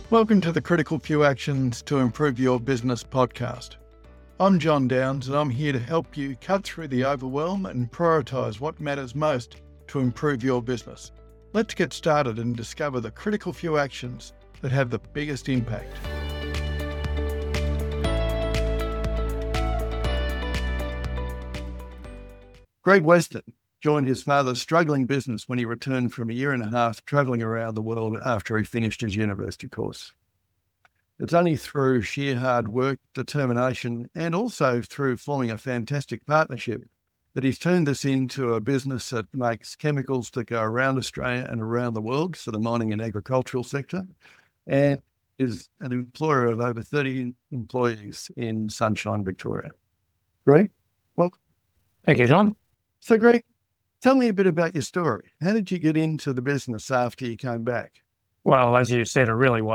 Welcome to the Critical Few Actions to Improve Your Business podcast. I'm John Downs and I'm here to help you cut through the overwhelm and prioritise what matters most to improve your business. Let's get started and discover the critical few actions that have the biggest impact. Greg Weston joined his father's struggling business when he returned from a year and a half travelling around the world after he finished his university course. It's only through sheer hard work, determination, and also through forming a fantastic partnership that he's turned this into a business that makes chemicals that go around Australia and around the world, so the mining and agricultural sector, and is an employer of over 30 employees in Sunshine, Victoria. Greg, welcome. Thank you, John. So, Greg, tell me a bit about your story. How did you get into the business after you came back? Well, as you said, it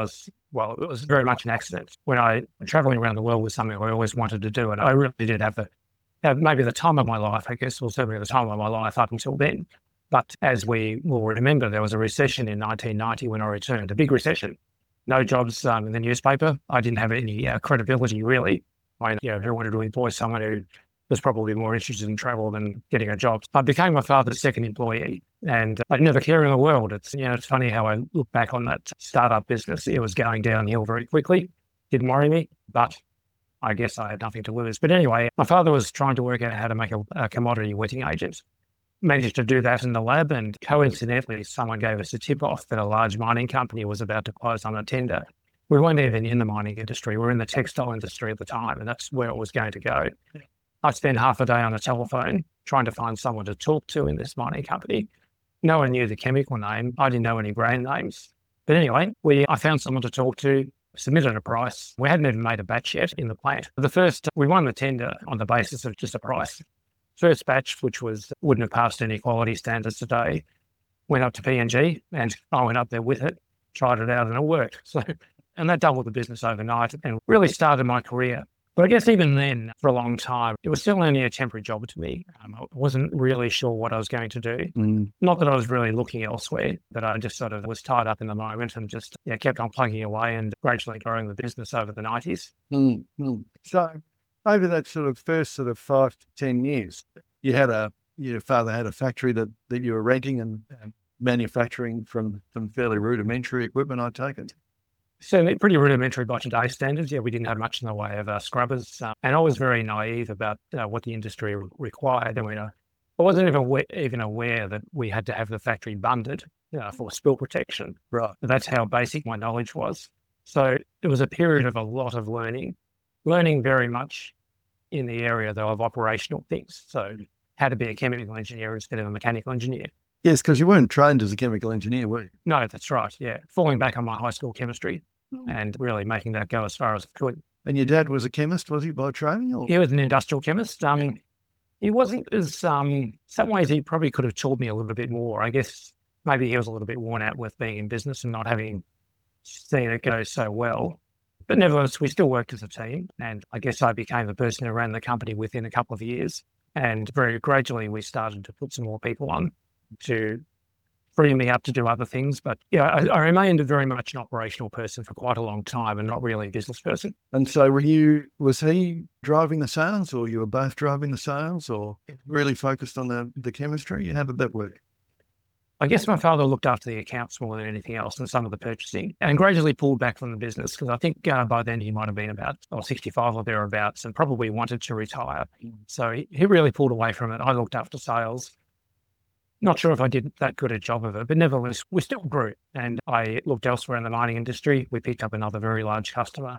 was very much an accident. When I traveling around the world was something I always wanted to do, and I really did have maybe the time of my life, I guess, or certainly the time of my life up until then. But as we will remember, there was a recession in 1990 when I returned, a big recession. No jobs in the newspaper. I didn't have any credibility, really. If I wanted to employ someone who was probably more interested in travel than getting a job. I became my father's second employee, and I didn't have a care in the world. It's funny how I look back on that startup business. It was going downhill very quickly. Didn't worry me, but I guess I had nothing to lose. But anyway, my father was trying to work out how to make a commodity wetting agent. Managed to do that in the lab, and coincidentally, someone gave us a tip-off that a large mining company was about to close on a tender. We weren't even in the mining industry. We were in the textile industry at the time, and that's where it was going to go. I spent half a day on the telephone trying to find someone to talk to in this mining company. No one knew the chemical name. I didn't know any brand names. But anyway, I found someone to talk to, submitted a price. We hadn't even made a batch yet in the plant. We won the tender on the basis of just a price. First batch, which wouldn't have passed any quality standards today, went up to PNG, and I went up there with it, tried it out, and it worked. And that doubled the business overnight and really started my career. But I guess even then, for a long time, it was still only a temporary job to me. I wasn't really sure what I was going to do. Not that I was really looking elsewhere, but I just sort of was tied up in the moment and just kept on plugging away and gradually growing the business over the 90s. So over that first 5 to 10 years, your father had a factory that you were renting and manufacturing from some fairly rudimentary equipment, I take it. So pretty rudimentary by today's standards. We didn't have much in the way of scrubbers. And I was very naive about what the industry required. I wasn't even aware that we had to have the factory bunded for spill protection. Right. That's how basic my knowledge was. So it was a period of a lot of learning very much in the area, though, of operational things. So how to be a chemical engineer instead of a mechanical engineer. Yes, because you weren't trained as a chemical engineer, were you? No, that's right, Falling back on my high school chemistry and really making that go as far as it could. And your dad was a chemist, was he, by training? Or? He was an industrial chemist. He wasn't as, some ways he probably could have taught me a little bit more. I guess maybe he was a little bit worn out with being in business and not having seen it go so well. But nevertheless, we still worked as a team. And I guess I became the person who ran the company within a couple of years. And very gradually, we started to put some more people on to free me up to do other things. But I remained very much an operational person for quite a long time and not really a business person. And so was he driving the sales, or you were both driving the sales, or really focused on the chemistry? How did that work? I guess my father looked after the accounts more than anything else and some of the purchasing, and gradually pulled back from the business because I think by then he might have been about 65 or thereabouts and probably wanted to retire. So he really pulled away from it. I looked after sales. Not sure if I did that good a job of it, but nevertheless, we still grew. And I looked elsewhere in the mining industry. We picked up another very large customer,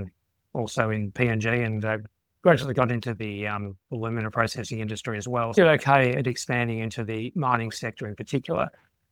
also in PNG, and gradually got into the alumina processing industry as well. Did okay at expanding into the mining sector in particular.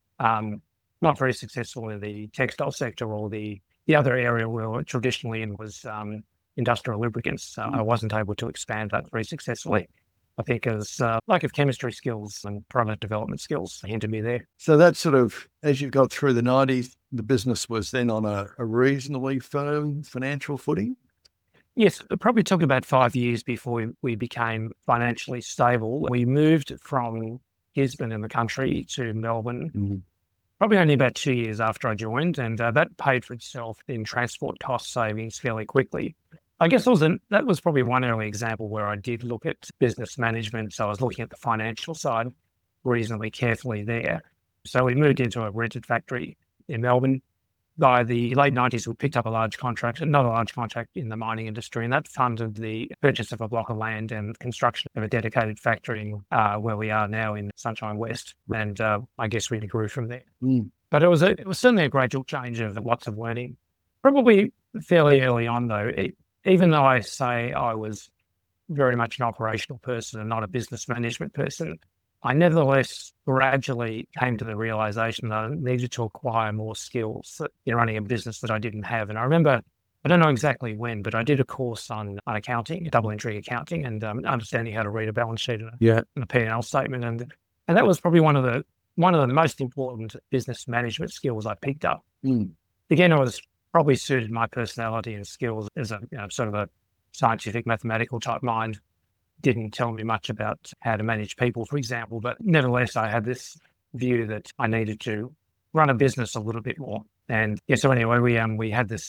Not very successful in the textile sector or the other area we were traditionally in was industrial lubricants. So I wasn't able to expand that very successfully. I think as lack of chemistry skills and product development skills hindered me there. So that as you got through the 90s, the business was then on a reasonably firm financial footing? Yes, it probably took about 5 years before we became financially stable. We moved from Gisborne in the country to Melbourne probably only about 2 years after I joined, and that paid for itself in transport cost savings fairly quickly. I guess that was probably one early example where I did look at business management. So I was looking at the financial side reasonably carefully there. So we moved into a rented factory in Melbourne. By the late 90s, we picked up a large contract, not a large contract in the mining industry, and that funded the purchase of a block of land and construction of a dedicated factory where we are now in Sunshine West. And I guess we grew from there. But it was certainly a gradual change of lots of learning. Probably fairly early on, though, even though I say I was very much an operational person and not a business management person, I nevertheless gradually came to the realization that I needed to acquire more skills in running a business that I didn't have. And I remember, I don't know exactly when, but I did a course on accounting, double entry accounting, and understanding how to read a balance sheet and a P&L statement. And that was probably one of the most important business management skills I picked up. Again, it was probably suited my personality and skills as a sort of a scientific, mathematical type mind. Didn't tell me much about how to manage people, for example, but nevertheless, I had this view that I needed to run a business a little bit more. And yeah, so anyway, we had this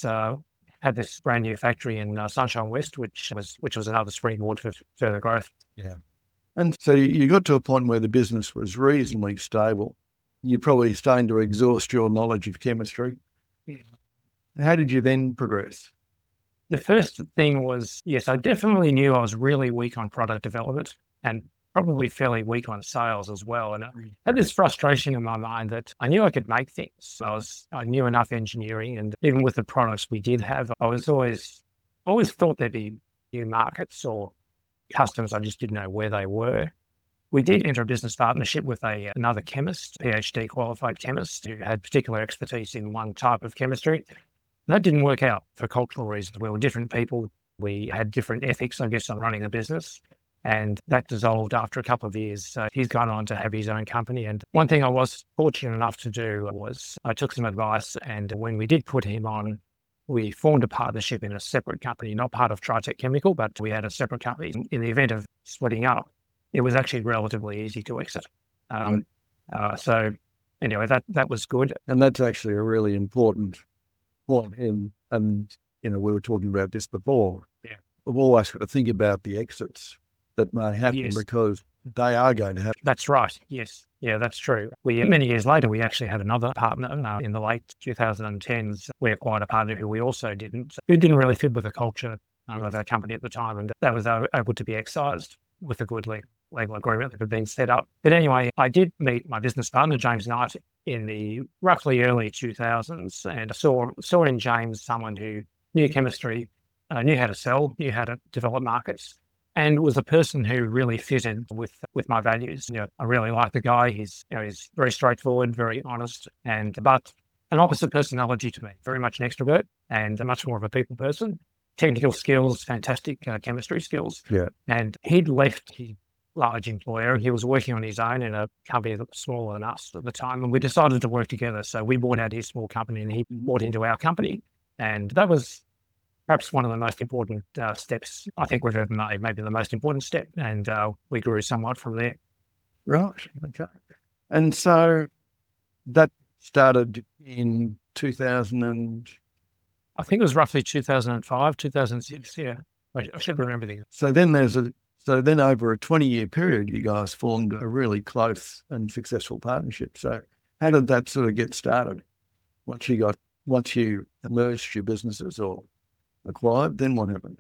brand new factory in Sunshine West, which was another springboard for further growth. Yeah. And so you got to a point where the business was reasonably stable. You're probably starting to exhaust your knowledge of chemistry. Yeah. How did you then progress? The first thing was, yes, I definitely knew I was really weak on product development and probably fairly weak on sales as well. And I had this frustration in my mind that I knew I could make things. I knew enough engineering, and even with the products we did have, I was always thought there'd be new markets or customers. I just didn't know where they were. We did enter a business partnership with another chemist, PhD qualified chemist, who had particular expertise in one type of chemistry. That didn't work out for cultural reasons. We were different people. We had different ethics, I guess, on running a business. And that dissolved after a couple of years. He's gone on to have his own company. And one thing I was fortunate enough to do was I took some advice. And when we did put him on, we formed a partnership in a separate company, not part of Tritech Chemical, but we had a separate company. In the event of splitting up, it was actually relatively easy to exit. So anyway, that was good. And that's actually a really important point. And we were talking about this before. Yeah. We've always got to think about the exits that may happen because they are going to happen. That's right. Yes. Yeah, that's true. Many years later, we actually had another partner in the late 2010s. We acquired a partner who didn't really fit with the culture of our company at the time. And that was able to be excised with a good legal agreement that had been set up. But anyway, I did meet my business partner, James Knight, in the roughly early 2000s, and I saw in James someone who knew chemistry, knew how to sell, knew how to develop markets, and was a person who really fitted with my values. I really like the guy. He's very straightforward, very honest, but an opposite personality to me, very much an extrovert and much more of a people person. Technical skills, fantastic chemistry skills. Yeah. And he'd left his large employer. He was working on his own in a company that was smaller than us at the time, and we decided to work together. So we bought out his small company and he bought into our company. And that was perhaps one of the most important steps I think we've ever made, maybe the most important step. And we grew somewhat from there. Right. Okay. And so that started in 2000 I think it was roughly 2005, 2006. Yeah. I should remember these. So then over a 20-year period, you guys formed a really close and successful partnership. So how did that sort of get started? Once you merged your businesses or acquired, then what happened?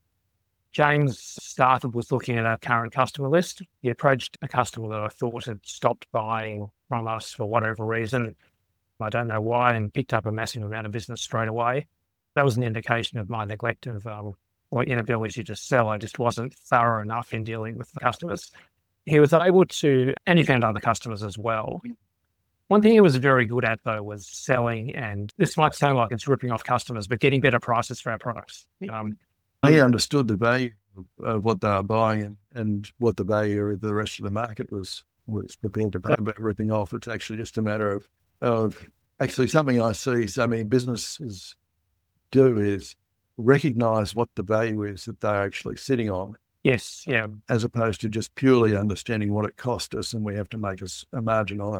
James started with looking at our current customer list. He approached a customer that I thought had stopped buying from us for whatever reason. I don't know why, and picked up a massive amount of business straight away. That was an indication of my neglect of or inability to sell. I just wasn't thorough enough in dealing with the customers. He was able to, and he found other customers as well. One thing he was very good at, though, was selling, and this might sound like it's ripping off customers, but getting better prices for our products. He understood the value of what they were buying and what the value of the rest of the market was prepared to pay about ripping off. It's actually just a matter of actually something I see so many businesses do is recognize what the value is that they're actually sitting on. Yes, yeah. As opposed to just purely understanding what it cost us and we have to make a margin on it.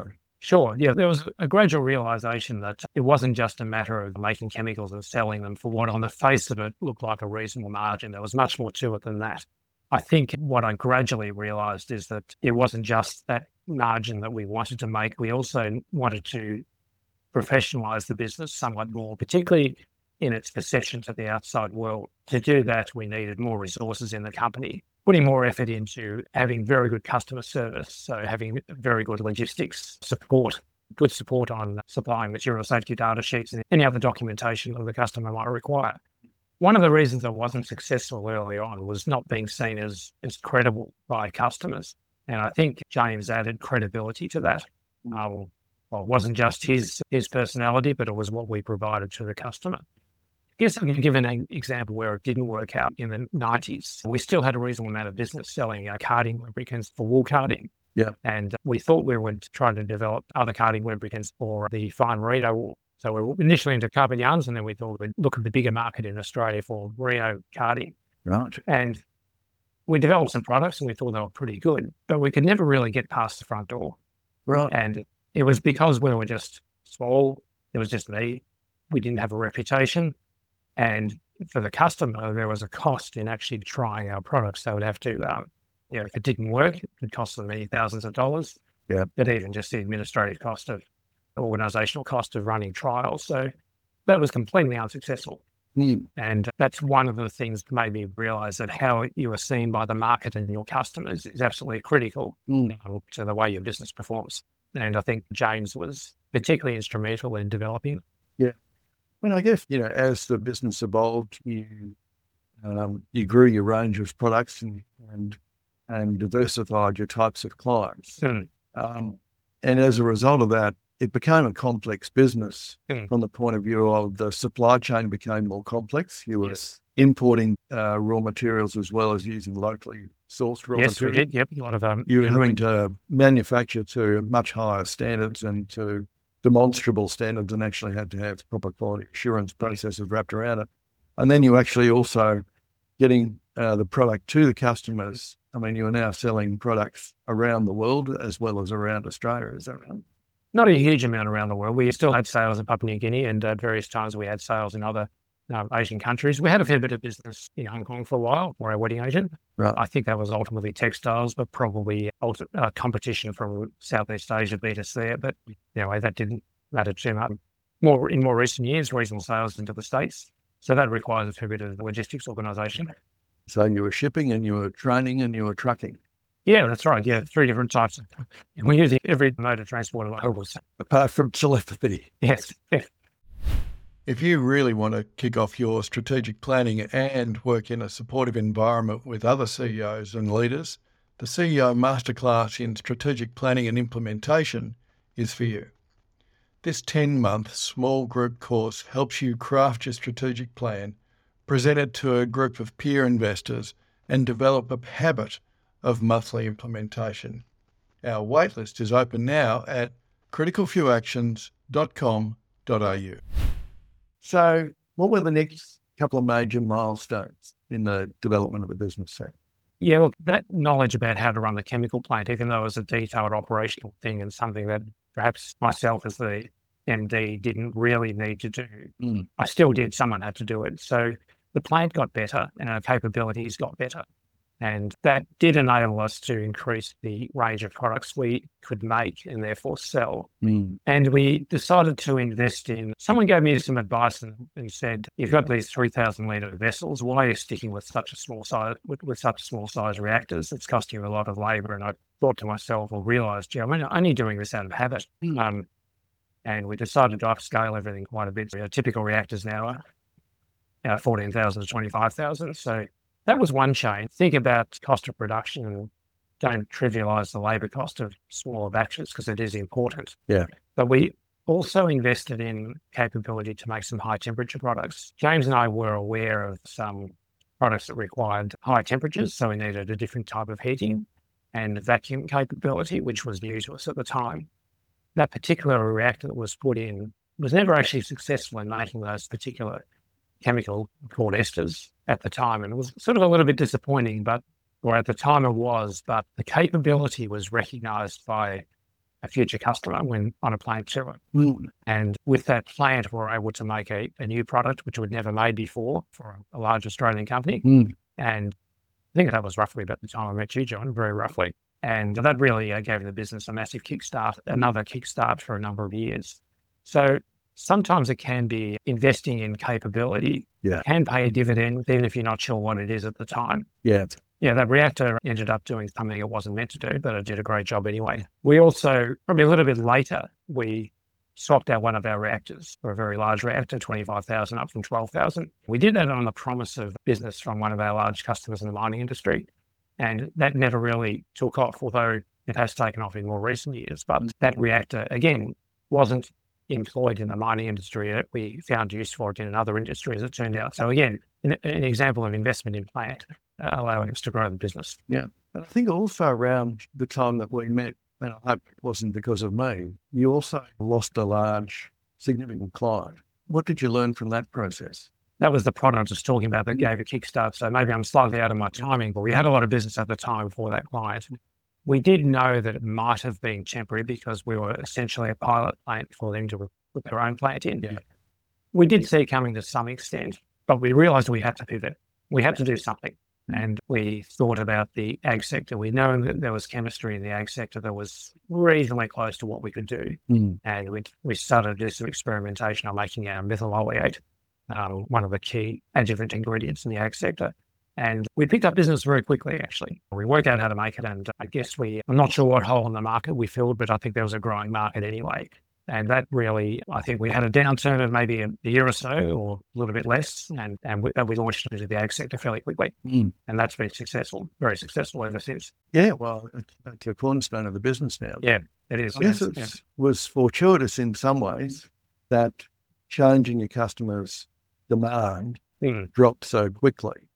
Sure. Yeah, there was a gradual realization that it wasn't just a matter of making chemicals and selling them for what on the face of it looked like a reasonable margin. There was much more to it than that. I think what I gradually realized is that it wasn't just that margin that we wanted to make. We also wanted to professionalize the business somewhat more, particularly in its perception to the outside world. To do that, we needed more resources in the company, putting more effort into having very good customer service. So having very good logistics support, good support on supplying material safety data sheets and any other documentation that the customer might require. One of the reasons I wasn't successful early on was not being seen as credible by customers. And I think James added credibility to that. Well, it wasn't just his personality, but it was what we provided to the customer. I guess I can give an example where it didn't work out in the 90s. We still had a reasonable amount of business selling carding lubricants for wool carding. Yeah. And we thought we were trying to develop other carding lubricants for the fine merino wool. So we were initially into carbon yarns, and then we thought we'd look at the bigger market in Australia for merino carding. Right. And we developed some products and we thought they were pretty good, but we could never really get past the front door. Right. And it was because we were just small. It was just me. We didn't have a reputation. And for the customer, there was a cost in actually trying our products. They would have to, if it didn't work, it could cost them many thousands of dollars. Yeah. But even just the administrative cost of organizational cost of running trials. So that was completely unsuccessful. And that's one of the things that made me realize that how you are seen by the market and your customers is absolutely critical to the way your business performs. And I think James was particularly instrumental in developing. Yeah. Well, I guess, as the business evolved, you grew your range of products and diversified your types of clients. And as a result of that, it became a complex business from the point of view of the supply chain became more complex. You were importing raw materials as well as using locally sourced raw materials. Yes, we did. Yep. A lot of you were having to manufacture to much higher standards and to demonstrable standards, and actually had to have proper quality assurance processes wrapped around it. And then you actually also getting the product to the customers. I mean, you are now selling products around the world as well as around Australia. Is that right? Not a huge amount around the world. We still had sales in Papua New Guinea, and at various times we had sales in other Asian countries. We had a fair bit of business in Hong Kong for a while, for our wedding agent. Right. I think that was ultimately textiles, but probably competition from Southeast Asia beat us there. But anyway, that didn't matter too much. In more recent years, regional sales into the States. So that requires a fair bit of logistics organisation. So you were shipping and you were training and you were trucking. Yeah, that's right. Yeah, 3 different types. We use every mode of transport available. Apart from telepathy. Yes. If you really want to kick off your strategic planning and work in a supportive environment with other CEOs and leaders, the CEO Masterclass in Strategic Planning and Implementation is for you. This 10-month small group course helps you craft your strategic plan, present it to a group of peer investors, and develop a habit of monthly implementation. Our waitlist is open now at criticalfewactions.com.au. So what were the next couple of major milestones in the development of the business sector? Yeah, well, that knowledge about how to run the chemical plant, even though it was a detailed operational thing and something that perhaps myself as the MD didn't really need to do, I still did. Someone had to do it. So the plant got better and our capabilities got better. And that did enable us to increase the range of products we could make and therefore sell. And we decided to invest in, someone gave me some advice and said, you've got these 3,000 litre vessels, why are you sticking with such a small size, with such small size reactors? It's costing you a lot of labour. And I thought to myself, or realised, I'm only doing this out of habit. And we decided to upscale everything quite a bit. Typical reactors now are 14,000 to 25,000. So that was one change. Think about cost of production and don't trivialise the labour cost of smaller batches because it is important. Yeah. But we also invested in capability to make some high temperature products. James and I were aware of some products that required high temperatures, so we needed a different type of heating and vacuum capability, which was new to us at the time. That particular reactor that was put in was never actually successful in making those particular chemical called esters at the time. And it was sort of a little bit disappointing, or at the time it was, but the capability was recognised by a future customer when on a plant tour. Mm. And with that plant, we were able to make a new product, which we'd never made before for a large Australian company. Mm. And I think that was roughly about the time I met you, John, very roughly. And that really gave the business a massive kickstart, another kickstart for a number of years. So sometimes it can be investing in capability, can pay a dividend, even if you're not sure what it is at the time. Yeah. Yeah, that reactor ended up doing something it wasn't meant to do, but it did a great job anyway. We also, probably a little bit later, we swapped out one of our reactors for a very large reactor, 25,000 up from 12,000. We did that on the promise of business from one of our large customers in the mining industry. And that never really took off, although it has taken off in more recent years. But that reactor, again, wasn't employed in the mining industry. We found use for it in another industry, as it turned out. So again, an example of investment in plant allowing us to grow the business. Yeah. And I think also around the time that we met, and I hope it wasn't because of me, you also lost a large, significant client. What did you learn from that process? That was the product I was just talking about that gave a kickstart. So maybe I'm slightly out of my timing, but we had a lot of business at the time for that client. We did know that it might have been temporary because we were essentially a pilot plant for them to put their own plant in. Yeah. We did see it coming to some extent, but we realized we had to pivot. We had to do something. And we thought about the ag sector. We know that there was chemistry in the ag sector that was reasonably close to what we could do. And we started to do some experimentation on making our methyl oleate, one of the key adjuvant ingredients in the ag sector. And we picked up business very quickly, actually. We worked out how to make it. And I guess I'm not sure what hole in the market we filled, but I think there was a growing market anyway. And that really, I think we had a downturn of maybe a year or so or a little bit less. And we launched into the ag sector fairly quickly. And that's been successful, very successful ever since. Yeah, well, it's a cornerstone of the business now. Yeah, it is. I guess it was fortuitous in some ways that changing your customers' demand dropped so quickly.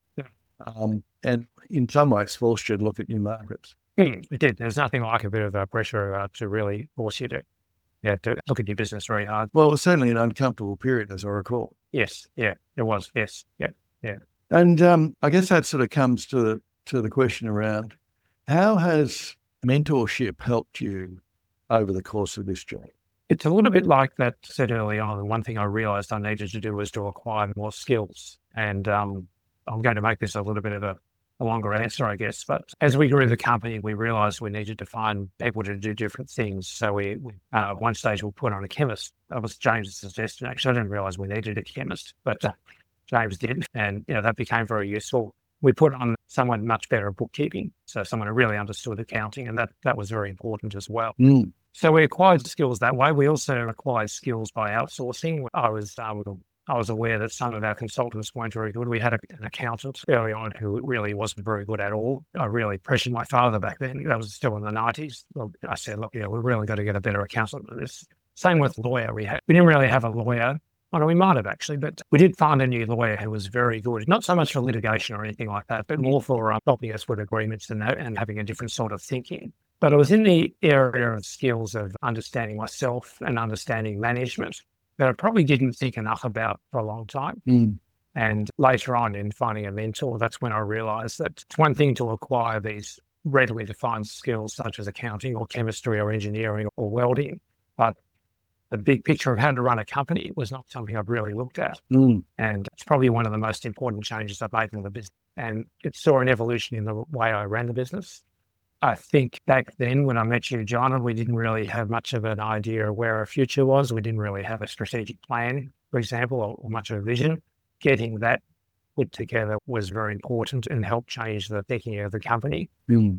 And in some ways forced you to look at new markets. It did. There's nothing like a bit of pressure to really force you to look at your business very hard. Well, it was certainly an uncomfortable period, as I recall. Yes, yeah, it was. Yes, yeah. And I guess that sort of comes to the question around how has mentorship helped you over the course of this journey? It's a little bit like that said early on. One thing I realized I needed to do was to acquire more skills. And I'm going to make this a little bit of a longer answer, I guess. But as we grew the company, we realized we needed to find people to do different things. So we at one stage, we put on a chemist. That was James's suggestion. Actually, I didn't realize we needed a chemist, but James did. And, that became very useful. We put on someone much better at bookkeeping. So someone who really understood accounting. And that was very important as well. So we acquired skills that way. We also acquired skills by outsourcing. I was aware that some of our consultants weren't very good. We had an accountant early on who really wasn't very good at all. I really pressured my father back then. That was still in the 90s. Well, I said, look, we've really got to get a better accountant than this. Same with lawyer. We didn't really have a lawyer. Oh, no, we might have actually, but we did find a new lawyer who was very good. Not so much for litigation or anything like that, but more for helping us with agreements and having a different sort of thinking. But it was in the area of skills of understanding myself and understanding management that I probably didn't think enough about for a long time. And later on in finding a mentor, that's when I realized that it's one thing to acquire these readily defined skills such as accounting or chemistry or engineering or welding, but the big picture of how to run a company was not something I've really looked at. And it's probably one of the most important changes I've made in the business. And it saw an evolution in the way I ran the business. I think back then when I met you, John, we didn't really have much of an idea of where our future was. We didn't really have a strategic plan, for example, or much of a vision. Getting that put together was very important and helped change the thinking of the company.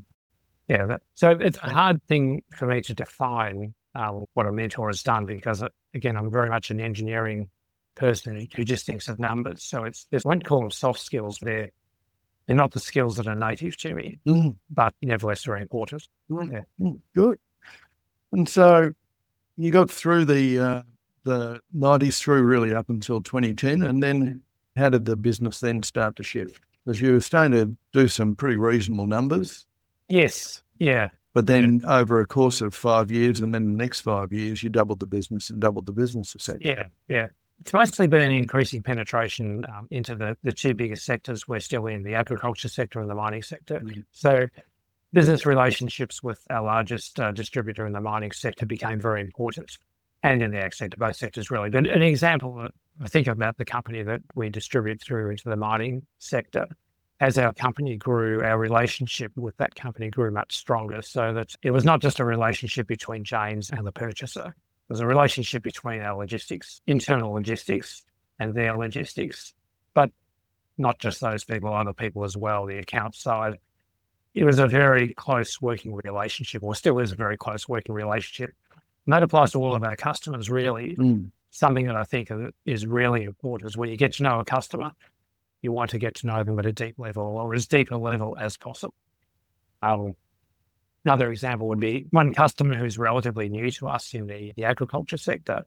So it's a hard thing for me to define what a mentor has done because, again, I'm very much an engineering person who just thinks of numbers. So I won't call them soft skills. They're not the skills that are native to me, but nevertheless very important. Good. And so you got through the 90s through really up until 2010, and then how did the business then start to shift? Because you were starting to do some pretty reasonable numbers. Yes, yeah. But then over a course of 5 years and then the next 5 years, you doubled the business essentially. Yeah. It's mostly been increasing penetration into the two biggest sectors we're still in, the agriculture sector and the mining sector. So business relationships with our largest distributor in the mining sector became very important, and in the ag sector, both sectors really. But an example that I think about the company that we distribute through into the mining sector, as our company grew, our relationship with that company grew much stronger, so that it was not just a relationship between James and the purchaser. It was a relationship between our logistics, internal logistics, and their logistics, but not just those people, other people as well, the account side. It was a very close working relationship, or still is a very close working relationship. And that applies to all of our customers, really. Something that I think is really important is when you get to know a customer, you want to get to know them at a deep level, or as deep a level as possible. Another example would be one customer who's relatively new to us in the agriculture sector.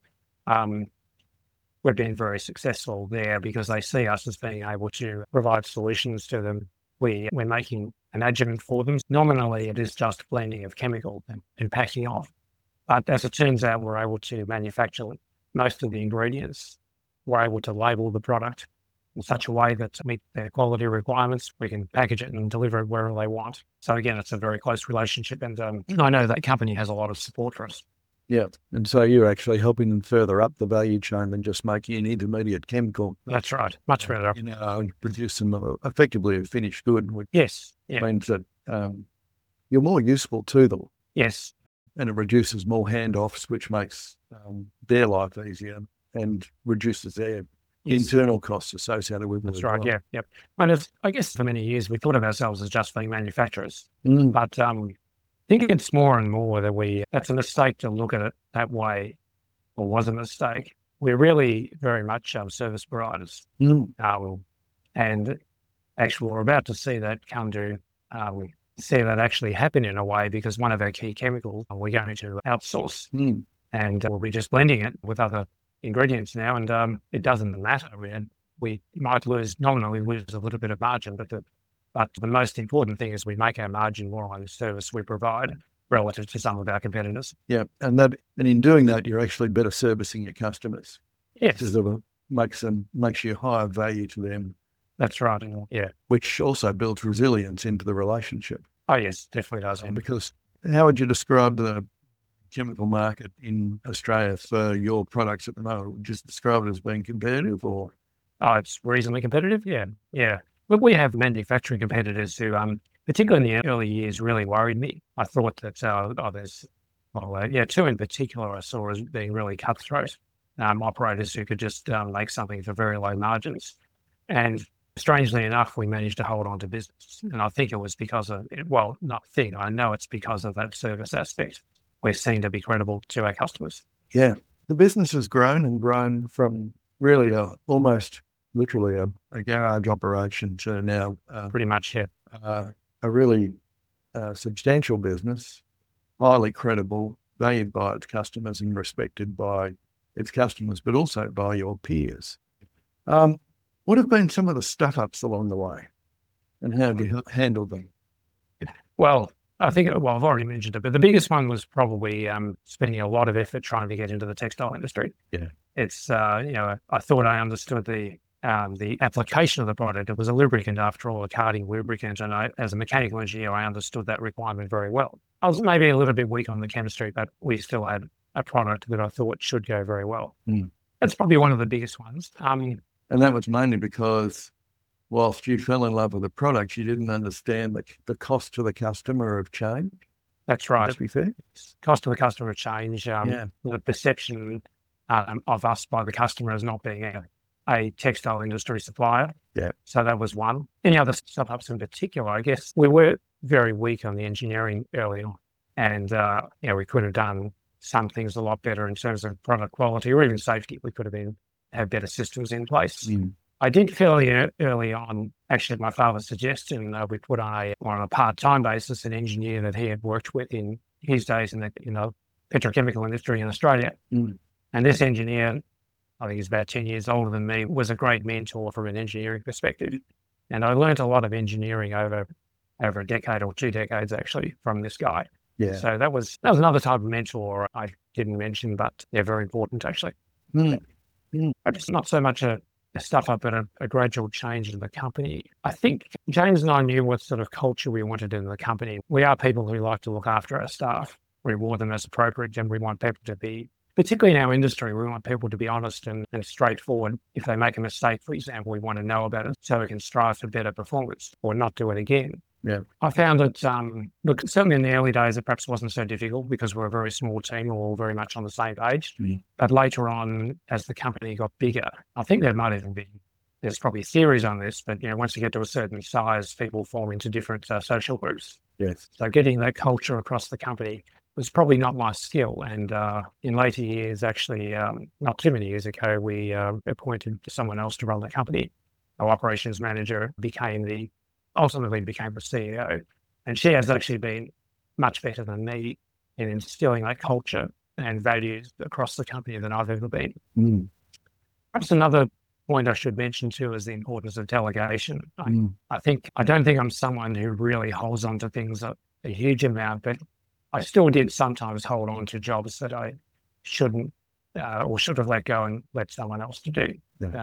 We've been very successful there because they see us as being able to provide solutions to them. We're making an adjuvant for them. Nominally, it is just blending of chemical and packing off. But as it turns out, we're able to manufacture most of the ingredients. We're able to label the product in such a way that to meet their quality requirements. We can package it and deliver it wherever they want. So again, it's a very close relationship, and I know that company has a lot of support for us. Yeah, and so you're actually helping them further up the value chain than just making an intermediate chemical. That's right, much further up. Produce them effectively a finished good, which yes, means that you're more useful to them. Yes. And it reduces more handoffs, which makes their life easier and reduces their internal costs associated with it. That's right, well. Yep. And I guess for many years we thought of ourselves as just being manufacturers, but I think it's more and more that that's a mistake to look at it that way, or was a mistake. We're really very much service providers. And actually we're about to see that see that actually happen in a way, because one of our key chemicals we're going to outsource, and we'll be just blending it with other ingredients now, and it doesn't matter. We might nominally lose a little bit of margin, but the most important thing is we make our margin more on the service we provide relative to some of our competitors. Yeah, and in doing that, you're actually better servicing your customers. Yes, makes you higher value to them. That's right. Yeah, which also builds resilience into the relationship. Oh yes, definitely does. Because how would you describe the chemical market in Australia for your products at the moment? Would you just describe it as being competitive, or? Oh, it's reasonably competitive. Yeah. But we have manufacturing competitors who, particularly in the early years, really worried me. I thought that there's two in particular I saw as being really cutthroat operators who could just make something for very low margins. And strangely enough, we managed to hold on to business. And I think it was because of, I know it's because of that service aspect. We're seen to be credible to our customers. Yeah. The business has grown from really almost literally a garage operation to now pretty much, a really substantial business, highly credible, valued by its customers and respected by its customers, but also by your peers. What have been some of the stuff-ups along the way, and how have you handled them? Well, I think, I've already mentioned it, but the biggest one was probably spending a lot of effort trying to get into the textile industry. Yeah. It's, I thought I understood the application of the product. It was a lubricant after all, a carding lubricant. And as a mechanical engineer, I understood that requirement very well. I was maybe a little bit weak on the chemistry, but we still had a product that I thought should go very well. That's probably one of the biggest ones. And that was mainly because whilst you fell in love with the product, you didn't understand the cost to the customer of change. That's right. Would that be fair? Cost to the customer of change, the perception of us by the customer as not being a textile industry supplier. Yeah. So that was one. Any other startups in particular, I guess we were very weak on the engineering early on. And, we could have done some things a lot better in terms of product quality or even safety. We could have had better systems in place. I did fairly early on, actually at my father's suggestion, we put on a part-time basis an engineer that he had worked with in his days in the petrochemical industry in Australia. And this engineer, I think he's about 10 years older than me, was a great mentor from an engineering perspective. And I learned a lot of engineering over a decade or 2 decades actually from this guy. Yeah. So that was another type of mentor I didn't mention, but they're very important actually. I'm just not so much a stuff up at a gradual change in the company. I think James and I knew what sort of culture we wanted in the company. We are people who like to look after our staff, reward them as appropriate, and we want people to be, particularly in our industry, we want people to be honest and straightforward. If they make a mistake, for example, we want to know about it so we can strive for better performance or not do it again. Yeah. I found that, look, certainly in the early days, it perhaps wasn't so difficult because we're a very small team, we're all very much on the same page. But later on, as the company got bigger, I think there might even be, there's probably theories on this, but, once you get to a certain size, people form into different social groups. Yes. So getting that culture across the company was probably not my skill. And in later years, actually, not too many years ago, we appointed someone else to run the company. Our operations manager ultimately became the CEO. And she has actually been much better than me in instilling that culture and values across the company than I've ever been. Perhaps another point I should mention too is the importance of delegation. I don't think I'm someone who really holds on to things a huge amount, but I still did sometimes hold on to jobs that I shouldn't or should have let go and let someone else to do.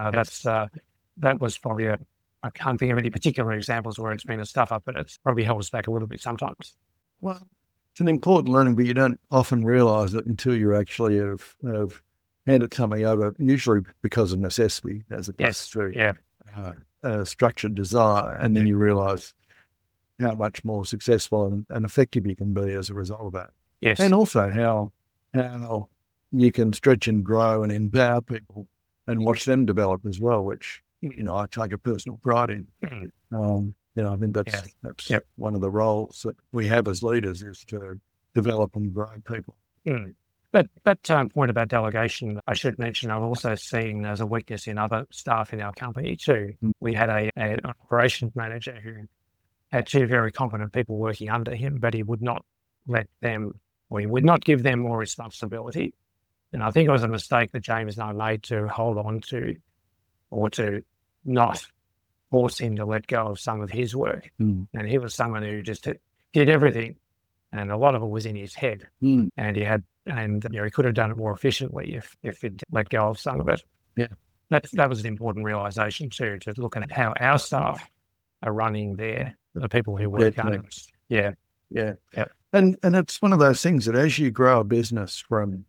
That was probably I can't think of any particular examples where it's been a stuff up, but it's probably held us back a little bit sometimes. Well, it's an important learning, but you don't often realise it until you actually have handed something over, usually because of necessity, as opposed to structured desire, and then you realise how much more successful and effective you can be as a result of that. Yes. And also how you can stretch and grow and empower people and watch them develop as well, which, I take a personal pride in. I think that's one of the roles that we have as leaders is to develop and grow people. But that point about delegation, I should mention, I've also seen as a weakness in other staff in our company too. We had an operations manager who had two very competent people working under him, but he would not he would not give them more responsibility. And I think it was a mistake that James and I made to hold on to or to not force him to let go of some of his work. And he was someone who just did everything. And a lot of it was in his head. And he could have done it more efficiently if he'd let go of some of it. Yeah. That was an important realization too, to look at how our staff are running the people who work under us. Yeah. And it's one of those things that as you grow a business from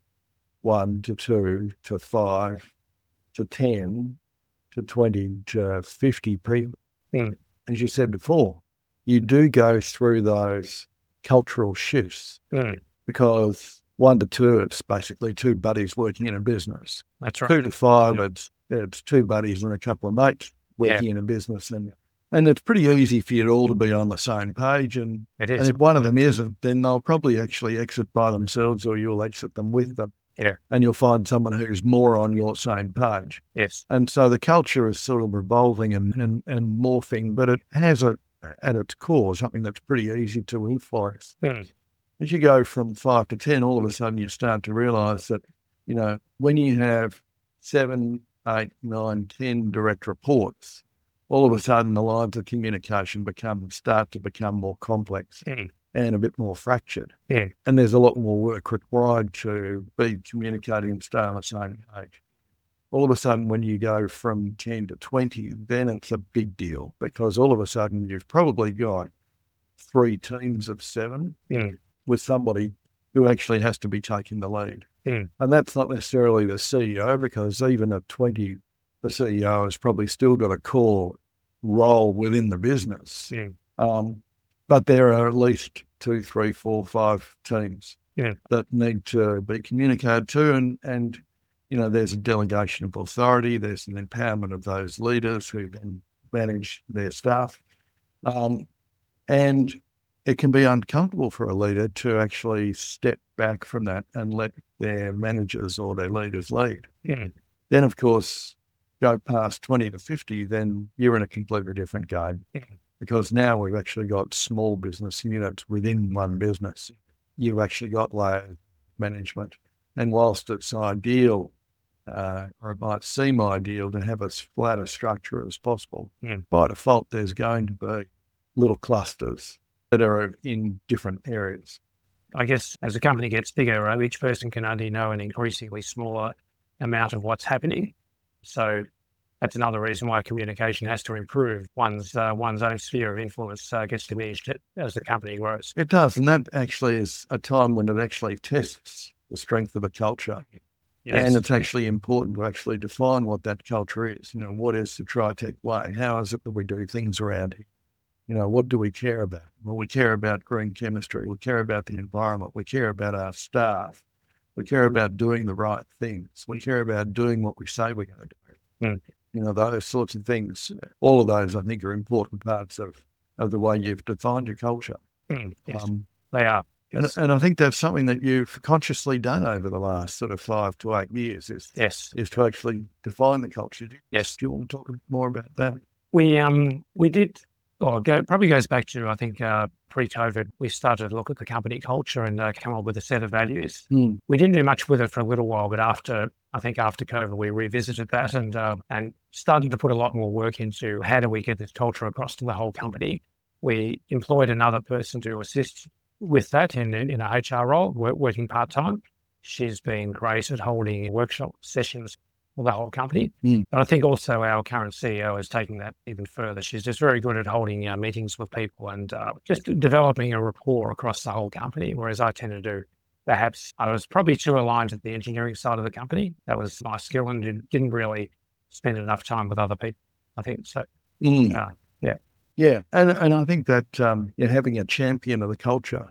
1 to 2 to 5 to 10 to 20 to 50 people, as you said before, you do go through those cultural shifts because 1 to 2, it's basically 2 buddies working in a business. That's right. 2 to 5, it's 2 buddies and a couple of mates working in a business. And it's pretty easy for you all to be on the same page. And if one of them isn't, then they'll probably actually exit by themselves or you'll exit them with them. Yeah. And you'll find someone who's more on your same page. Yes. And so the culture is sort of revolving and morphing, but it has at its core something that's pretty easy to influence. As you go from 5 to 10, all of a sudden you start to realise that, when you have 7, 8, 9, 10 direct reports, all of a sudden the lines of communication start to become more complex and a bit more fractured. And there's a lot more work required to be communicating and stay on the same page. All of a sudden, when you go from 10 to 20, then it's a big deal because all of a sudden you've probably got 3 teams of 7 with somebody who actually has to be taking the lead. And that's not necessarily the CEO, because even at 20, the CEO has probably still got a core role within the business. But there are at least 2, 3, 4, 5 teams that need to be communicated to. And there's a delegation of authority. There's an empowerment of those leaders who can manage their staff. And it can be uncomfortable for a leader to actually step back from that and let their managers or their leaders lead. Then, of course, go past 20 to 50, then you're in a completely different game. Because now we've actually got small business units within one business. You've actually got layer management. And whilst it's ideal, or it might seem ideal to have as flat a structure as possible, by default, there's going to be little clusters that are in different areas. I guess as the company gets bigger, each person can only know an increasingly smaller amount of what's happening. So that's another reason why communication has to improve. One's own sphere of influence gets diminished as the company grows. It does, and that actually is a time when it actually tests the strength of a culture. Yes. And it's actually important to actually define what that culture is. What is the Tritech way? How is it that we do things around here? What do we care about? Well, we care about green chemistry. We care about the environment. We care about our staff. We care about doing the right things. We care about doing what we say we're going to do. Those sorts of things. All of those, I think, are important parts of the way you've defined your culture. Yes, they are. Yes. And I think that's something that you've consciously done over the last sort of 5 to 8 years is to actually define the culture. Yes. Do you want to talk more about that? We did, probably goes back to, I think, pre-COVID, we started to look at the company culture and come up with a set of values. We didn't do much with it for a little while, but after COVID, we revisited that and started to put a lot more work into how do we get this culture across to the whole company. We employed another person to assist with that in a HR role, working part-time. She's been great at holding workshop sessions for the whole company. But I think also our current CEO is taking that even further. She's just very good at holding meetings with people and just developing a rapport across the whole company, whereas I tend to do, perhaps I was probably too aligned at the engineering side of the company. That was my skill and didn't really spend enough time with other people, I think. So, Yeah, and I think that having a champion of the culture,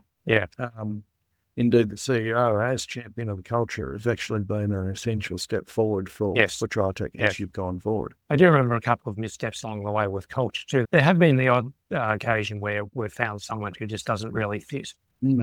indeed the CEO as champion of the culture, has actually been an essential step forward for Tritech as you've gone forward. I do remember a couple of missteps along the way with culture too. There have been the odd occasion where we've found someone who just doesn't really fit.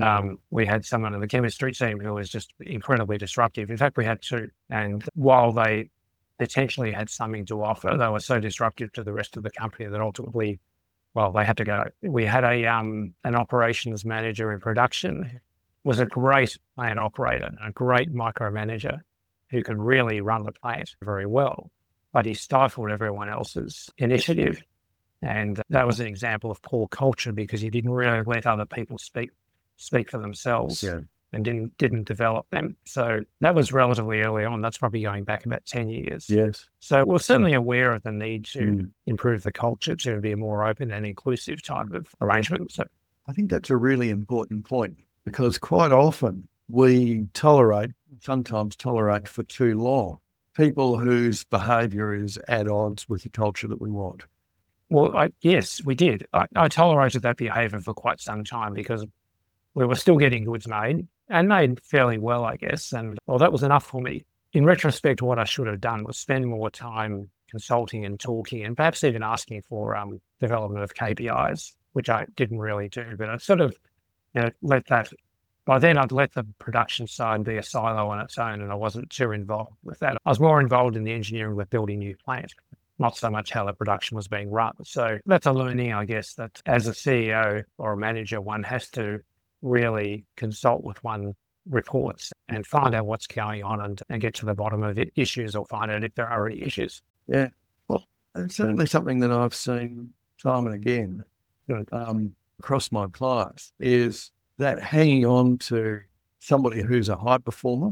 We had someone in the chemistry team who was just incredibly disruptive. In fact, we had 2, and while they potentially had something to offer, they were so disruptive to the rest of the company that ultimately, they had to go. We had an operations manager in production, was a great plant operator, a great micromanager who could really run the plant very well, but he stifled everyone else's initiative. And that was an example of poor culture because he didn't really let other people speak for themselves and didn't develop them. So that was relatively early on. That's probably going back about 10 years. Yes. So we're certainly aware of the need to improve the culture to be a more open and inclusive type of arrangement. So I think that's a really important point because quite often we sometimes tolerate for too long people whose behaviour is at odds with the culture that we want. Well, yes, we did. I tolerated that behaviour for quite some time because we were still getting goods made and made fairly well, I guess. And that was enough for me. In retrospect, what I should have done was spend more time consulting and talking and perhaps even asking for development of KPIs, which I didn't really do. But I sort of let that, by then I'd let the production side be a silo on its own and I wasn't too involved with that. I was more involved in the engineering with building new plants, not so much how the production was being run. So that's a learning, I guess, that as a CEO or a manager, one has to really consult with one reports and find out what's going on and get to the bottom of issues or find out if there are any issues. Yeah, well, it's certainly something that I've seen time and again across my clients is that hanging on to somebody who's a high performer,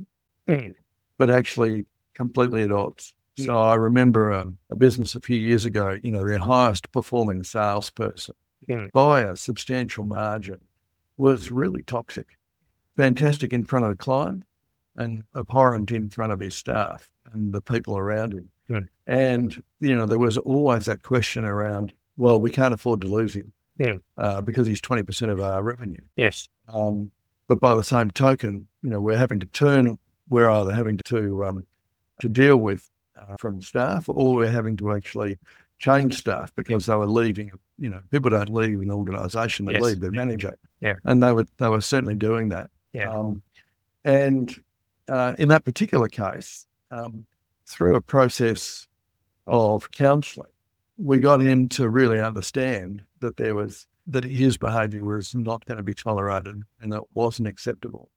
but actually completely at odds. So I remember a business a few years ago, their highest performing salesperson by a substantial margin was really toxic, fantastic in front of the client and abhorrent in front of his staff and the people around him. And, there was always that question around, well, we can't afford to lose him because he's 20% of our revenue. Yes. But by the same token, we're having to we're either having to deal with from staff or we're having to actually change staff because they were leaving. People don't leave an organisation, they leave their manager. Yeah. And they were certainly doing that. Yeah. And in that particular case, through a process of counselling, we got him to really understand that that his behaviour was not going to be tolerated and that wasn't acceptable.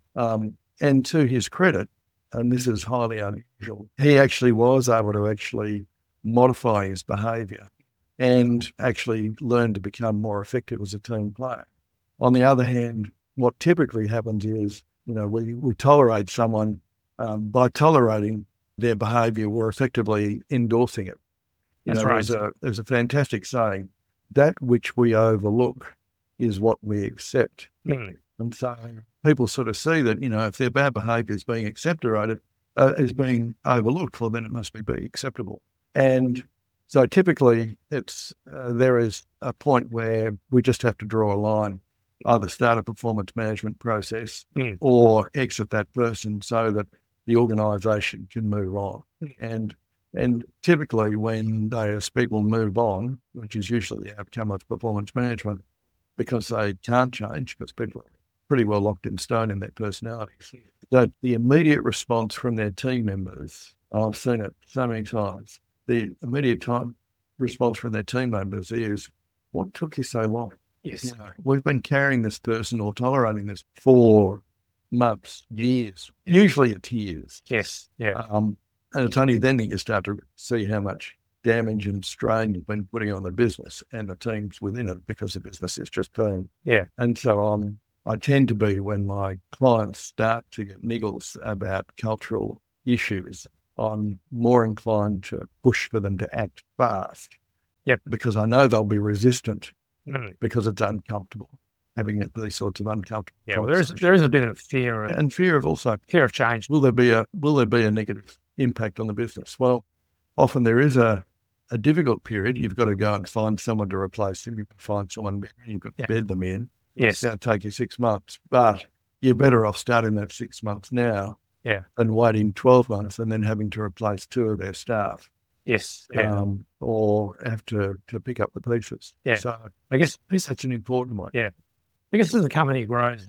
And to his credit, and this is highly unusual, he actually was able to actually modify his behaviour and actually learn to become more effective as a team player. On the other hand, what typically happens is, we tolerate someone by tolerating their behaviour, we're effectively endorsing it. That's right. There's a fantastic saying, that which we overlook is what we accept. Mm. And so people sort of see that, if their bad behaviour is being accepted, is being overlooked, well, then it must be acceptable. And so typically there is a point where we just have to draw a line, either start a performance management process or exit that person so that the organisation can move on. And typically when those people move on, which is usually the outcome of performance management, because they can't change, because people are pretty well locked in stone in their personalities, that the immediate response from their team members, I've seen it so many times, the immediate response from their team members is, what took you so long? Yes. We've been carrying this person or tolerating this for months, years, usually it's years. Yes. Yeah. And it's only then that you start to see how much damage and strain you've been putting on the business and the teams within it, because the business is just going. Yeah. And so I tend to be, when my clients start to get niggles about cultural issues, I'm more inclined to push for them to act fast. Yep. Because I know they'll be resistant because it's uncomfortable, having these sorts of uncomfortable. Yeah. Well, there is a bit of fear and fear of change. Will there be a negative impact on the business? Well, often there is a difficult period. You've got to go and find someone to replace them. You can find someone better. You've got to bed them in. Yes. It's going to take you 6 months, but you're better off starting that 6 months now than waiting 12 months and then having to replace 2 of their staff. Yes. Yeah. Or have to pick up the pieces. Yeah. So I guess that's an important one. Yeah. I guess as the company grows,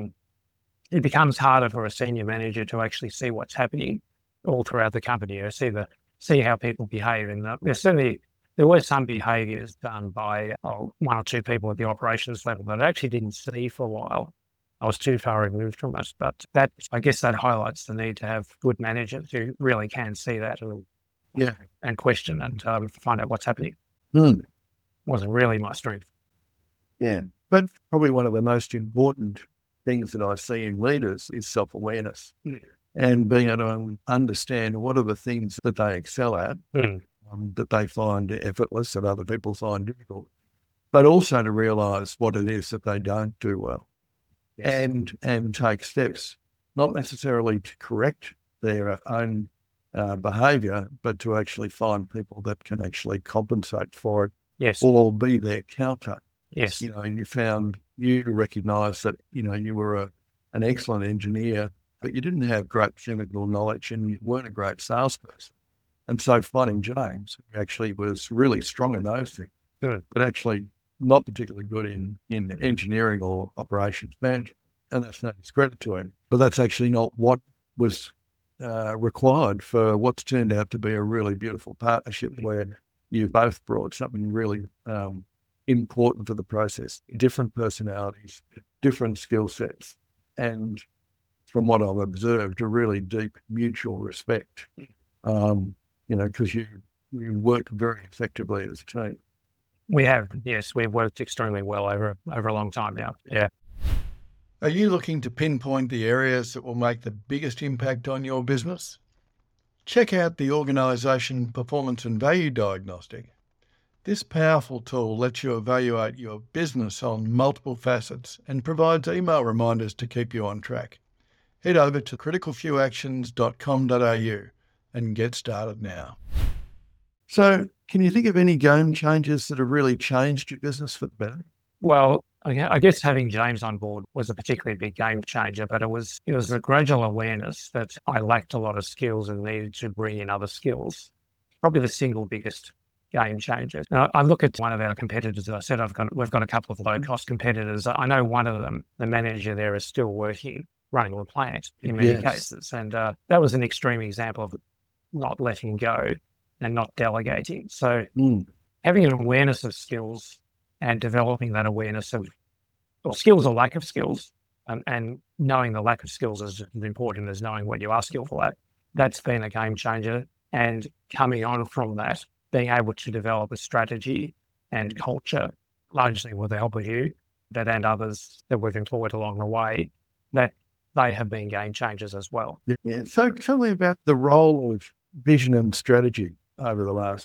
it becomes harder for a senior manager to actually see what's happening all throughout the company, or see how people behave. And there were some behaviours done by 1 or 2 people at the operations level that I actually didn't see for a while. I was too far removed from it. But I guess that highlights the need to have good managers who really can see that and question and find out what's happening. Wasn't really my strength. Yeah. But probably one of the most important things that I see in leaders is self-awareness and being able to understand what are the things that they excel at, that they find effortless, that other people find difficult, but also to realise what it is that they don't do well. Yes. And take steps, not necessarily to correct their own behaviour, but to actually find people that can actually compensate for it. Yes. Or be their counter. Yes. And you recognise that, you were an excellent engineer, but you didn't have great technical knowledge and you weren't a great salesperson. And so finding James, who actually was really strong in those things, but actually not particularly good in engineering or operations management. And that's no discredit to him. But that's actually not what was required for what's turned out to be a really beautiful partnership where you both brought something really important to the process, different personalities, different skill sets, and from what I've observed, a really deep mutual respect, because you work very effectively as a team. We have, yes, we've worked extremely well over a long time now. Yeah. Are you looking to pinpoint the areas that will make the biggest impact on your business? Check out the Organisation Performance and Value Diagnostic. This powerful tool lets you evaluate your business on multiple facets and provides email reminders to keep you on track. Head over to criticalfewactions.com.au and get started now. So, can you think of any game changers that have really changed your business for the better? Well, I guess having James on board was a particularly big game changer, but it was a gradual awareness that I lacked a lot of skills and needed to bring in other skills. Probably the single biggest game changer. Now, I look at one of our competitors. As I said, we've got a couple of low-cost competitors. I know one of them, the manager there, is still running the plant in many cases, and that was an extreme example of not letting go and not delegating. So having an awareness of skills and developing that awareness of skills or lack of skills, and knowing the lack of skills is as important as knowing what you are skillful at. That's been a game changer. And coming on from that, being able to develop a strategy and culture, largely with the help of you, and others that we've employed along the way, that they have been game changers as well. Yeah. So tell me about the role of vision and strategy over the last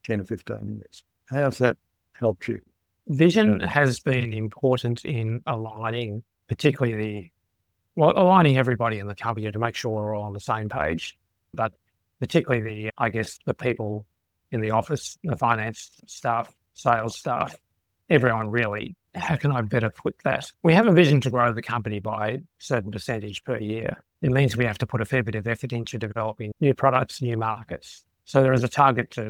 10 or 15 years. How's that helped you? Vision has been important in aligning, particularly aligning everybody in the company to make sure we're all on the same page, but particularly the people in the office, the finance staff, sales staff, everyone really. How can I better put that? We have a vision to grow the company by a certain percentage per year. It means we have to put a fair bit of effort into developing new products, new markets. So there is a target to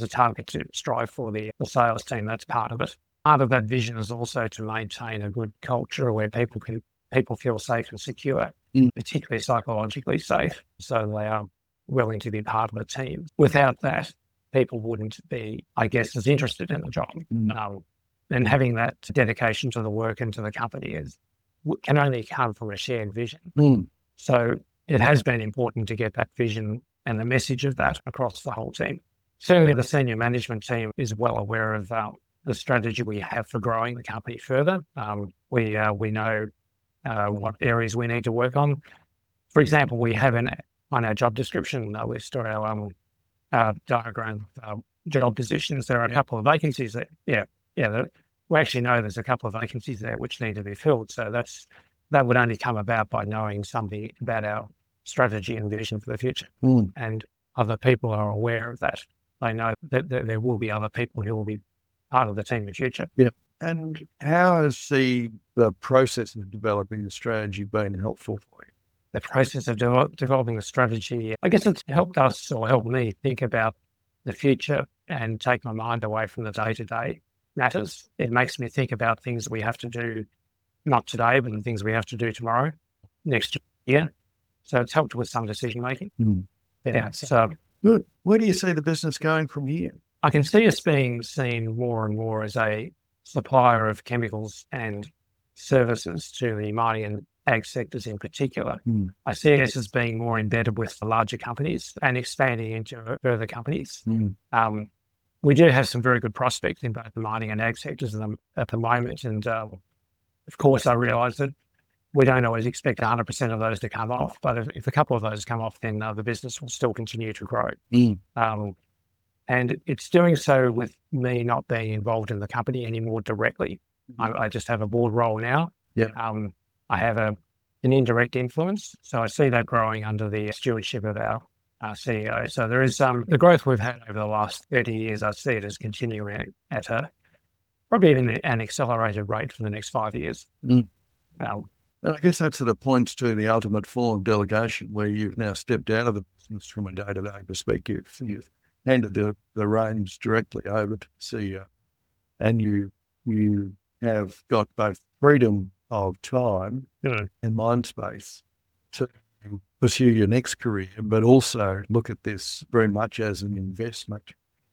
strive for the sales team. That's part of it. Part of that vision is also to maintain a good culture where people feel safe and secure, particularly psychologically safe, so they are willing to be part of a team. Without that, people wouldn't be, as interested in the job. And having that dedication to the work and to the company can only come from a shared vision. So it has been important to get that vision and the message of that across the whole team. Certainly the senior management team is well aware of the strategy we have for growing the company further. We know what areas we need to work on. For example, we have on our job description list or our diagram job positions, there are a couple of vacancies there. We actually know there's a couple of vacancies there which need to be filled. So that would only come about by knowing something about our strategy and vision for the future. And other people are aware of that. They know that there will be other people who will be part of the team in the future. Yeah. And how has the process of developing the strategy been helpful for you? The process of developing the strategy, it's helped us or helped me think about the future and take my mind away from the day-to-day matters. It makes me think about things that we have to do, not today, but the things we have to do tomorrow, next year. So it's helped with some decision making. Yeah. So good. Where do you see the business going from here? I can see us being seen more and more as a supplier of chemicals and services to the mining and ag sectors in particular. I see us as being more embedded with the larger companies and expanding into further companies. We do have some very good prospects in both the mining and ag sectors at the moment. And of course, I realise that we don't always expect 100% of those to come off, but if a couple of those come off, then the business will still continue to grow. And it's doing so with me not being involved in the company anymore directly. I just have a board role now. I have an indirect influence. So I see that growing under the stewardship of our CEO. So there is the growth we've had over the last 30 years, I see it as continuing at probably even an accelerated rate for the next 5 years. And I guess that sort of points to the ultimate form of delegation, where you've now stepped out of the business from a day-to-day perspective. You've handed the reins directly over to the CEO, and you have got both freedom of time and mind space to pursue your next career, but also look at this very much as an investment,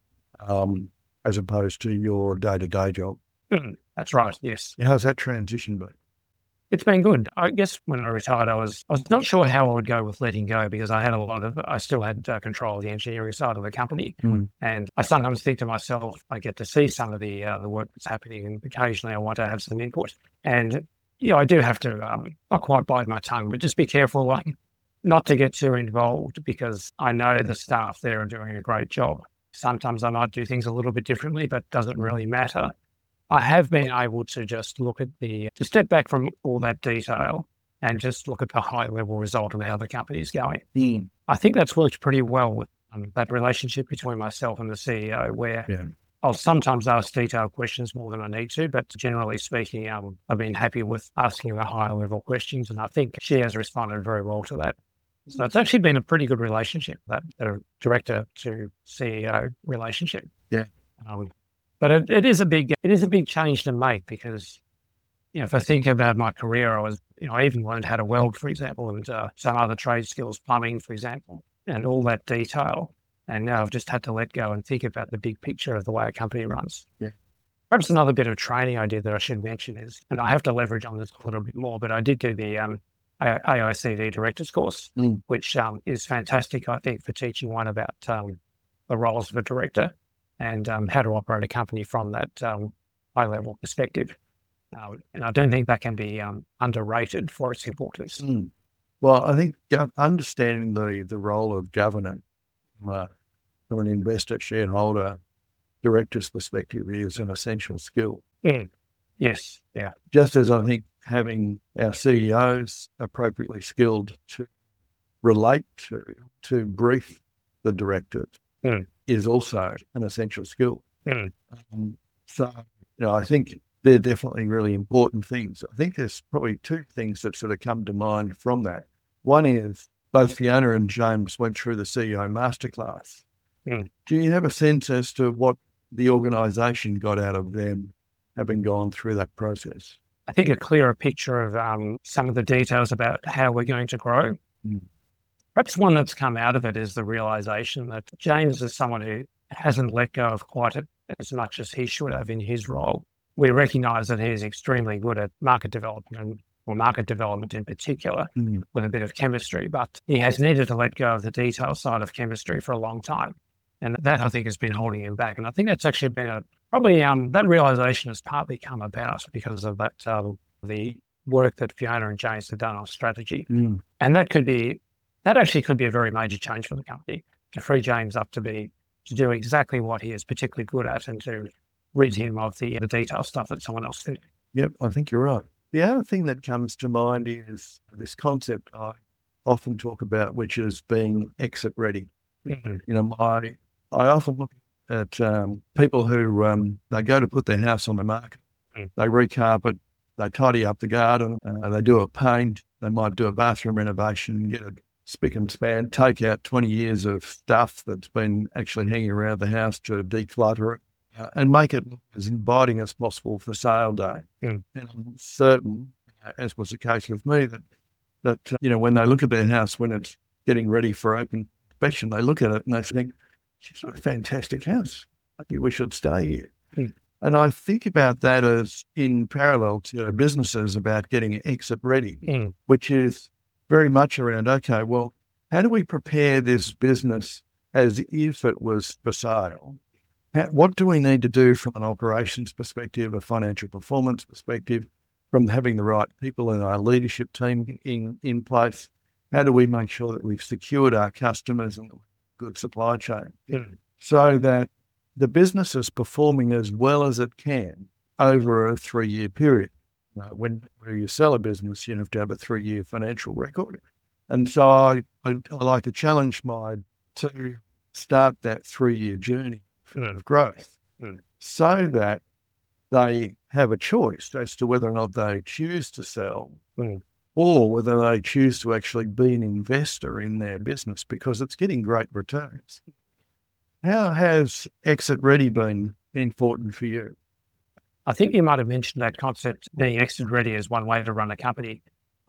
as opposed to your day-to-day job. That's right. Yes. How's that transition been? It's been good. I guess when I retired, I was not sure how I would go with letting go, because I still had control of the engineering side of the company. And I sometimes think to myself, I get to see some of the work that's happening, and occasionally I want to have some input. And I do have to not quite bite my tongue, but just be careful not to get too involved, because I know the staff there are doing a great job. Sometimes I might do things a little bit differently, but it doesn't really matter. I have been able to just to step back from all that detail and just look at the high level result of how the company is going. I think that's worked pretty well with that relationship between myself and the CEO, where I'll sometimes ask detailed questions more than I need to, but generally speaking, I've been happy with asking the higher level questions, and I think she has responded very well to that. So it's actually been a pretty good relationship, that director to CEO relationship. But it is a big change to make, because if I think about my career, I even learned how to weld, for example, and some other trade skills, plumbing, for example, and all that detail. And now I've just had to let go and think about the big picture of the way a company runs. Perhaps another bit of training I did that I should mention is, and I have to leverage on this a little bit more, but I did do the AICD Directors course, which is fantastic, I think, for teaching one about the roles of a director and how to operate a company from that high-level perspective. And I don't think that can be underrated for its importance. Well, I think understanding the role of governance from an investor, shareholder director's perspective is an essential skill. Mm. Yes. Yeah. Just as I think having our CEOs appropriately skilled to relate to brief the directors is also an essential skill. So, I think they're definitely really important things. I think there's probably two things that sort of come to mind from that. One is both Fiona and James went through the CEO masterclass. Do you have a sense as to what the organisation got out of them having gone through that process? I think a clearer picture of some of the details about how we're going to grow. Perhaps one that's come out of it is the realisation that James is someone who hasn't let go of quite as much as he should have in his role. We recognise that he's extremely good at market development, or market development in particular, with a bit of chemistry, but he has needed to let go of the detail side of chemistry for a long time. And that, I think, has been holding him back. And I think that's actually been that realisation has partly come about because of that, the work that Fiona and James have done on strategy. And that actually could be a very major change for the company, to free James up to do exactly what he is particularly good at and to rid him of the detail stuff that someone else did. Yep, I think you're right. The other thing that comes to mind is this concept I often talk about, which is being exit ready. I often look at people who they go to put their house on the market, they recarpet, they tidy up the garden, they do a paint, they might do a bathroom renovation, get a spick and span, take out 20 years of stuff that's been actually hanging around the house to declutter it, and make it as inviting as possible for sale day. And I'm certain, as was the case with me, that when they look at their house, when it's getting ready for open inspection, they look at it and they think, "It's a fantastic house. I think we should stay here." And I think about that as in parallel to businesses about getting exit ready, which is very much around, okay, well, how do we prepare this business as if it was for sale? What do we need to do from an operations perspective, a financial performance perspective, from having the right people in our leadership team in place? How do we make sure that we've secured our customers and a good supply chain so that the business is performing as well as it can over a 3-year period? When you sell a business, you have to have a 3-year financial record. And so I like to challenge to start that 3-year journey of growth so that they have a choice as to whether or not they choose to sell or whether they choose to actually be an investor in their business because it's getting great returns. How has exit ready been important for you? I think you might have mentioned that concept, being exit ready is one way to run a company,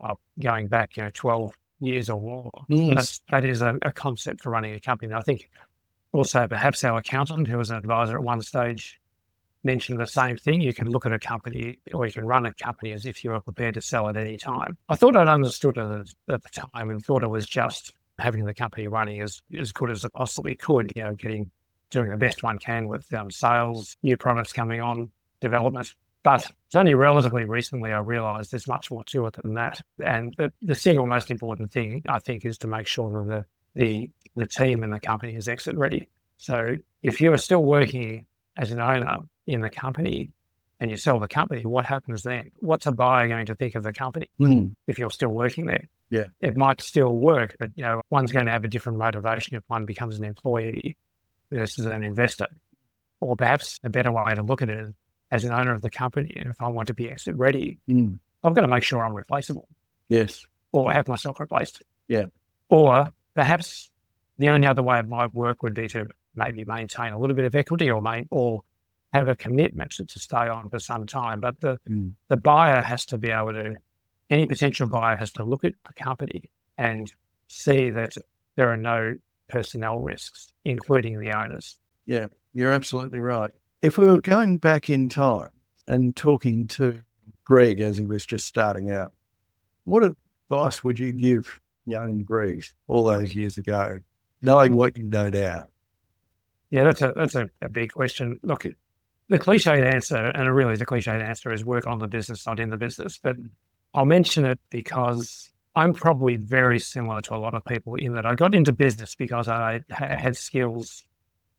going back 12 years or more. That is a concept for running a company. And I think also perhaps our accountant, who was an advisor at one stage, mentioned the same thing. You can look at a company, or you can run a company as if you were prepared to sell at any time. I thought I'd understood it at the time and thought it was just having the company running as good as it possibly could, doing the best one can with sales, new products coming on, development. But it's only relatively recently I realised there's much more to it than that. And the single most important thing, I think, is to make sure that the team and the company is exit ready. So if you are still working as an owner in the company and you sell the company, what happens then? What's a buyer going to think of the company if you're still working there? Yeah, it might still work, but one's going to have a different motivation if one becomes an employee versus an investor. Or perhaps a better way to look at it is, as an owner of the company, if I want to be exit ready, I've got to make sure I'm replaceable. Yes. Or have myself replaced. Yeah. Or perhaps the only other way it might work would be to maybe maintain a little bit of equity or have a commitment to stay on for some time. But the buyer has to be able to, any potential buyer has to look at the company and see that there are no personnel risks, including the owners. Yeah, you're absolutely right. If we were going back in time and talking to Greg as he was just starting out, what advice would you give young Greg all those years ago, knowing what you know now? Yeah, that's a big question. Look, the cliched answer, and really the cliched answer is work on the business, not in the business. But I'll mention it because I'm probably very similar to a lot of people in that I got into business because I had skills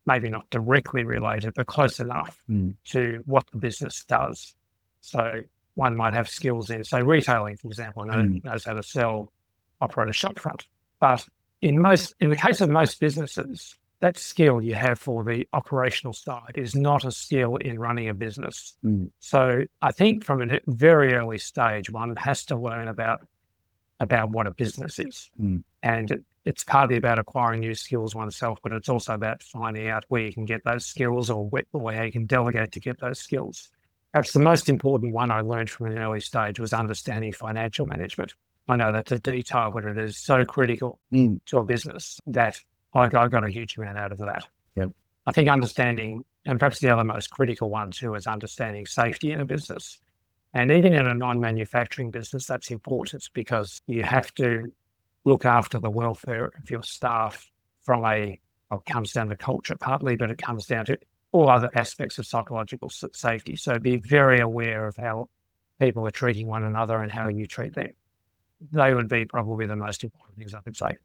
maybe not directly related, but close enough to what the business does. So one might have skills in, say, retailing, for example, knows how to sell, operate a shopfront. But in the case of most businesses, that skill you have for the operational side is not a skill in running a business. So I think from a very early stage, one has to learn about what a business is. And it's partly about acquiring new skills oneself, but it's also about finding out where you can get those skills or how you can delegate to get those skills. Perhaps the most important one I learned from an early stage was understanding financial management. I know that's a detail, but it is so critical to a business that I got a huge amount out of that. Yep. I think understanding, and perhaps the other most critical one too, is understanding safety in a business. And even in a non-manufacturing business, that's important because you have to look after the welfare of your staff it comes down to culture partly, but it comes down to all other aspects of psychological safety. So be very aware of how people are treating one another and how you treat them. They would be probably the most important things I could say.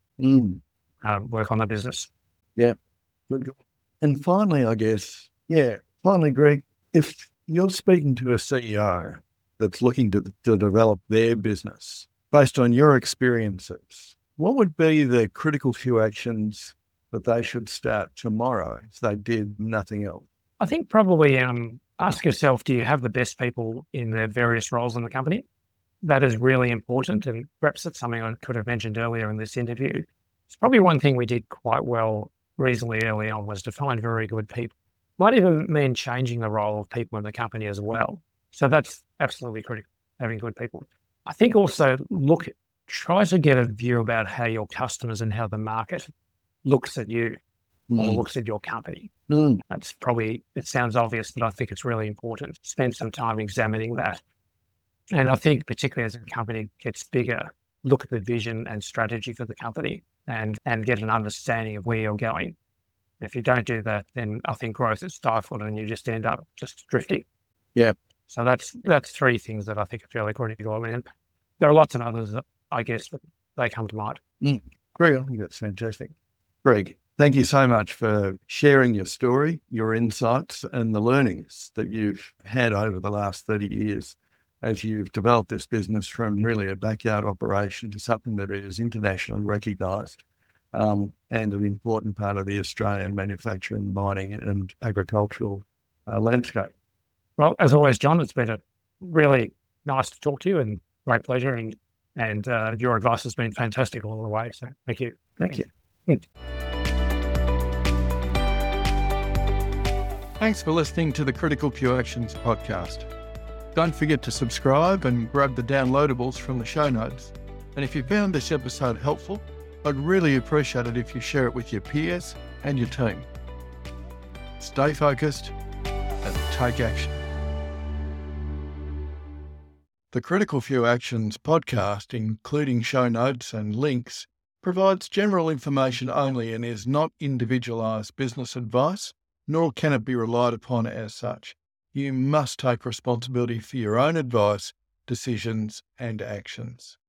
Work on the business. Yeah. And finally, I guess, Greg, if you're speaking to a CEO that's looking to develop their business based on your experiences, what would be the critical few actions that they should start tomorrow if they did nothing else? I think probably ask yourself, do you have the best people in their various roles in the company? That is really important. And perhaps that's something I could have mentioned earlier in this interview. It's probably one thing we did quite well reasonably early on was to find very good people. Might even mean changing the role of people in the company as well. So that's absolutely critical, having good people. I think also try to get a view about how your customers and how the market looks at you or looks at your company. That's probably, it sounds obvious, but I think it's really important. Spend some time examining that. And I think particularly as a company gets bigger, look at the vision and strategy for the company and get an understanding of where you're going. If you don't do that, then I think growth is stifled and you just end up just drifting. Yeah. So that's three things that I think are fairly critical. I mean, there are lots of others that I guess that they come to mind. Greg, I think that's fantastic. Greg, thank you so much for sharing your story, your insights and the learnings that you've had over the last 30 years as you've developed this business from really a backyard operation to something that is internationally recognised and an important part of the Australian manufacturing, mining and agricultural landscape. Well, as always, John, it's been a really nice to talk to you and great pleasure. And your advice has been fantastic all the way. So thank you. Thank you. Thanks for listening to the Critical Few Actions podcast. Don't forget to subscribe and grab the downloadables from the show notes. And if you found this episode helpful, I'd really appreciate it if you share it with your peers and your team. Stay focused and take action. The Critical Few Actions podcast, including show notes and links, provides general information only and is not individualised business advice, nor can it be relied upon as such. You must take responsibility for your own advice, decisions, and actions.